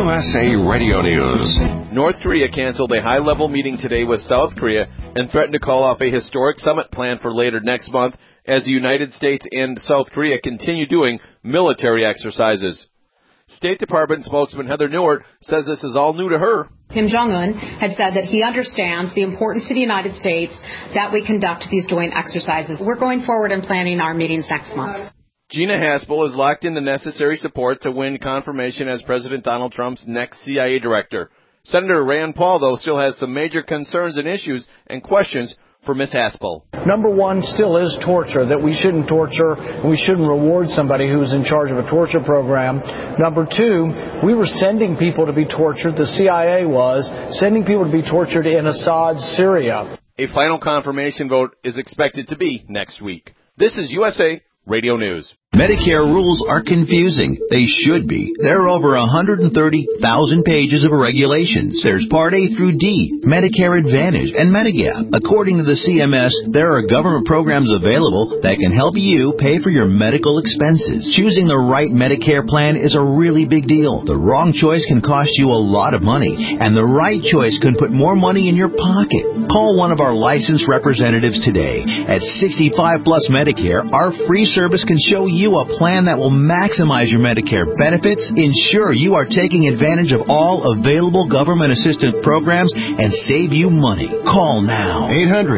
USA Radio News. North Korea canceled a high-level meeting today with South Korea and threatened to call off a historic summit planned for later next month as the United States and South Korea continue doing military exercises. State Department spokesman Heather Nauert says this is all new to her. Kim Jong-un had said that he understands the importance to the United States that we conduct these joint exercises. We're going forward and planning our meetings next month. Gina Haspel has locked in the necessary support to win confirmation as President Donald Trump's next CIA director. Senator Rand Paul, though, still has some major concerns and issues and questions for Ms. Haspel. Number one still is torture, that we shouldn't torture and we shouldn't reward somebody who's in charge of a torture program. Number two, we were sending people to be tortured, the CIA was, sending people to be tortured in Assad's Syria. A final confirmation vote is expected to be next week. This is USA Radio News. Medicare rules are confusing. They should be. There are over 130,000 pages of regulations. There's Part A through D, Medicare Advantage, and Medigap. According to the CMS, there are government programs available that can help you pay for your medical expenses. Choosing the right Medicare plan is a really big deal. The wrong choice can cost you a lot of money, and the right choice can put more money in your pocket. Call one of our licensed representatives today. At 65 Plus Medicare, our free service can show you a plan that will maximize your Medicare benefits, ensure you are taking advantage of all available government assistance programs, and save you money. Call now.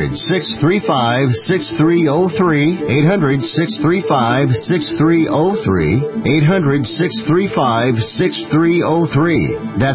800-635-6303. 800-635-6303. 800-635-6303. That's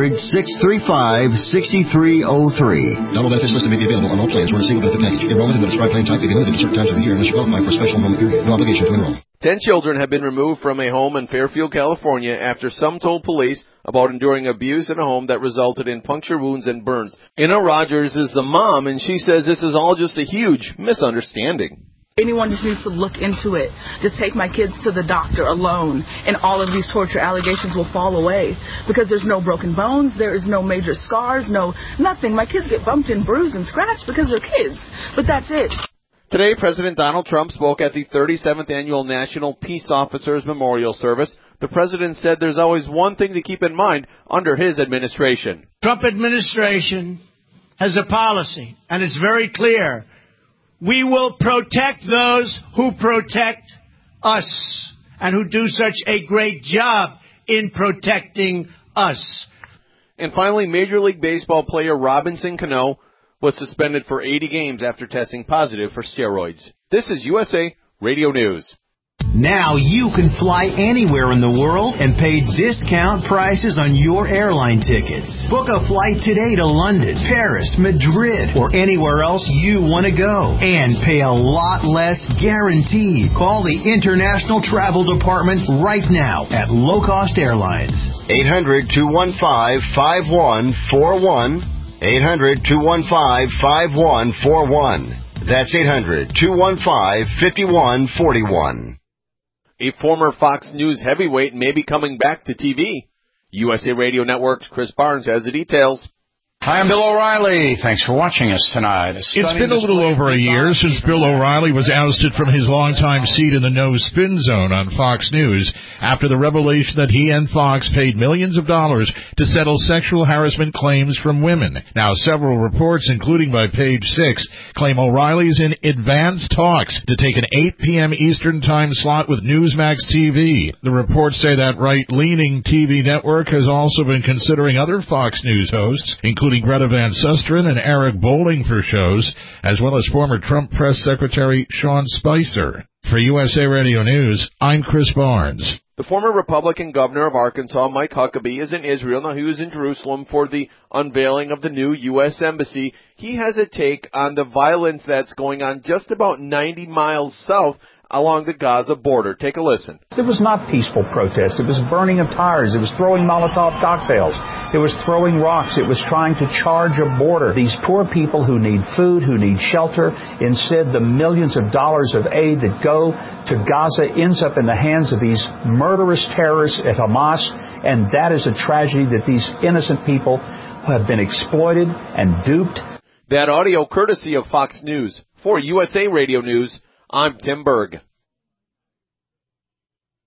800-635-6303. Double benefits listed may be available on all plans or a single benefit package. Enrollment in the prescribed plan type may be limited to certain times of the year unless you qualify for a special enrollment period. No obligation to enroll. 10 children have been removed from a home in Fairfield, California after some told police about enduring abuse in a home that resulted in puncture wounds and burns. Inna Rogers is the mom, and she says this is all just a huge misunderstanding. Anyone just needs to look into it. Just take my kids to the doctor alone, and all of these torture allegations will fall away because there's no broken bones, there is no major scars, no nothing. My kids get bumped and bruised and scratched because they're kids, but that's it. Today, President Donald Trump spoke at the 37th Annual National Peace Officers Memorial Service. The president said there's always one thing to keep in mind under his administration. Trump administration has a policy, and it's very clear. We will protect those who protect us and who do such a great job in protecting us. And finally, Major League Baseball player Robinson Cano was suspended for 80 games after testing positive for steroids. This is USA Radio News. Now you can fly anywhere in the world and pay discount prices on your airline tickets. Book a flight today to London, Paris, Madrid, or anywhere else you want to go. And pay a lot less guaranteed. Call the International Travel Department right now at Low Cost Airlines. 800-215-5141. 800-215-5141. That's 800-215-5141. A former Fox News heavyweight may be coming back to TV. USA Radio Network's Chris Barnes has the details. Hi, I'm Bill O'Reilly. Thanks for watching us tonight. It's been a little over a year since Bill O'Reilly was ousted from his longtime seat in the no-spin zone on Fox News after the revelation that he and Fox paid millions of dollars to settle sexual harassment claims from women. Now, several reports, including by Page Six, claim O'Reilly's in advanced talks to take an 8 p.m. Eastern Time slot with Newsmax TV. The reports say that right-leaning TV network has also been considering other Fox News hosts, including Greta Van Susteren and Eric Bolling for shows, as well as former Trump press secretary Sean Spicer. For USA Radio News, I'm Chris Barnes. The former Republican governor of Arkansas, Mike Huckabee, is in Israel. Now, he was in Jerusalem for the unveiling of the new U.S. Embassy. He has a take on the violence that's going on just about 90 miles south along the Gaza border. Take a listen. It was not peaceful protest. It was burning of tires. It was throwing Molotov cocktails. It was throwing rocks. It was trying to charge a border. These poor people who need food, who need shelter, instead the millions of dollars of aid that go to Gaza ends up in the hands of these murderous terrorists at Hamas, and that is a tragedy that these innocent people have been exploited and duped. That audio courtesy of Fox News. For USA Radio News, I'm Tim Berg.